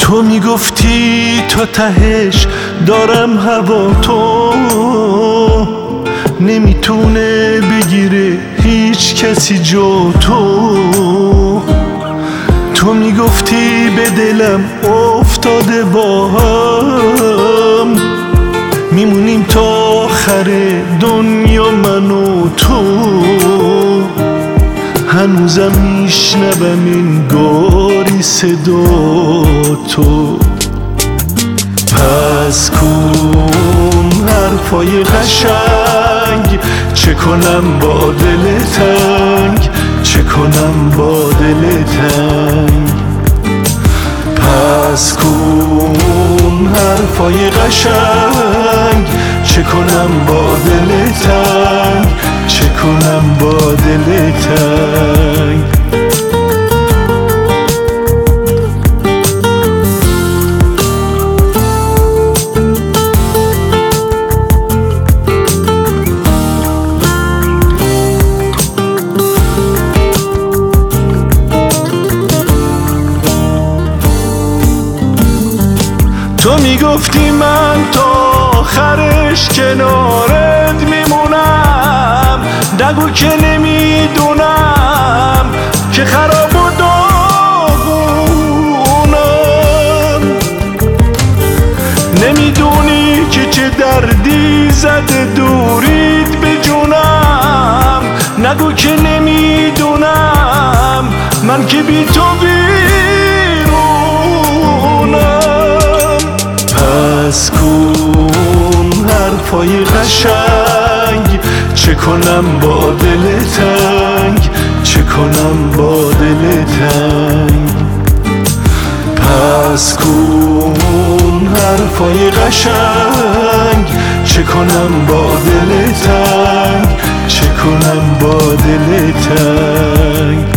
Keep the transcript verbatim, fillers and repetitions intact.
تو میگفتی تا تهش دارم هوا تو، نمیتونه بگیره هیچ کسی جو تو. تو میگفتی به دلم افتاده با هم، میمونیم تا آخر دنیا من و تو. هنوزم میشنوم این گاری صدا تو. پس کن حرفای قشنگ، چه کنم با دل تنگ، چه کنم با دل تنگ. پس کن حرفای قشنگ، چه کنم با دل تنگ، چه کنم با دل تنگ. تو میگفتی من تا آخرش کنارت میمونم، نگو که نمیدونم که خراب و داغونم. نمیدونی که چه دردی زده دورید به جونم، نگو که نمیدونم من که بی تو پس کن حرفای قشنگ، چه کنم با دل تنگ، چه کنم با دل تنگ. پس کن حرفای قشنگ، چه کنم با دل تنگ، چه کنم با دل تنگ.